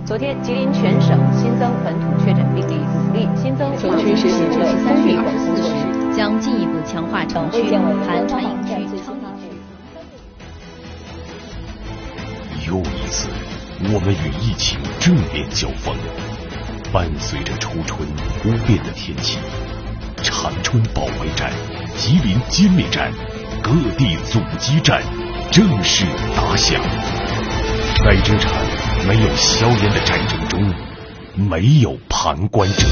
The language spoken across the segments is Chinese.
昨天，吉林全省新增本土确诊病例5例，新增城区实行的3例管控措施， 将进一步强化城区含传染区、超密区。 又一次，我们与疫情正面交锋。伴随着初春突变的天气，长春保卫战、吉林歼灭战、各地阻击战正式打响。在这场没有硝烟的战争中，没有旁观者。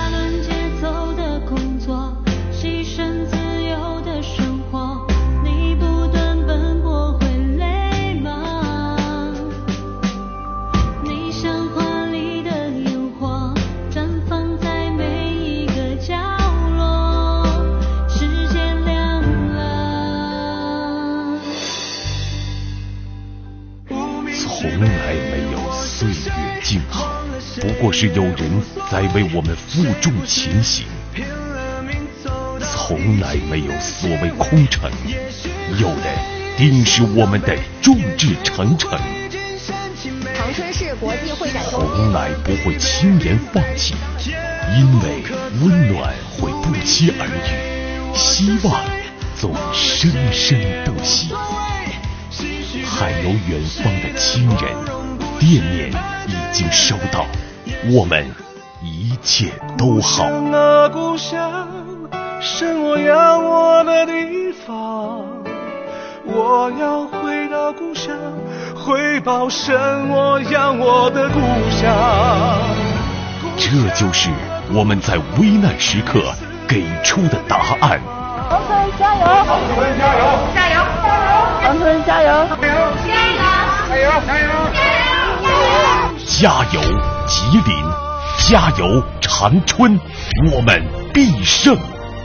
从来没有岁月静好，不过是有人在为我们负重前行。从来没有所谓空城，有的定是我们的众志成城。 长春市国际会展中心从来不会轻言放弃，因为温暖会不期而遇，希望总生生不息。还有远方的亲人，店面已经收到，我们一切都好。 故乡是我养我的地方，我要回到故乡，回报生我养我的故乡。 这就是我们在危难时刻给出的答案。 长春加油！ 长春加油！ 加油！长春加油！ 加油！加油！加油！ 加油吉林，加油长春，我们必胜。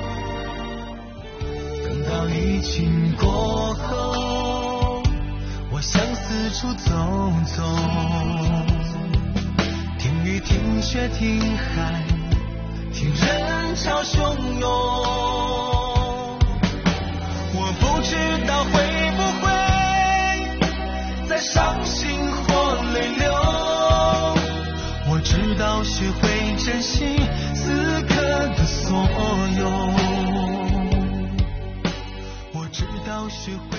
等到疫情过后，我想四处走走，听雨听雪听海，听人潮汹涌。我不知道会不会再伤心或泪流，我知道学会珍惜此刻的所有，我知道学会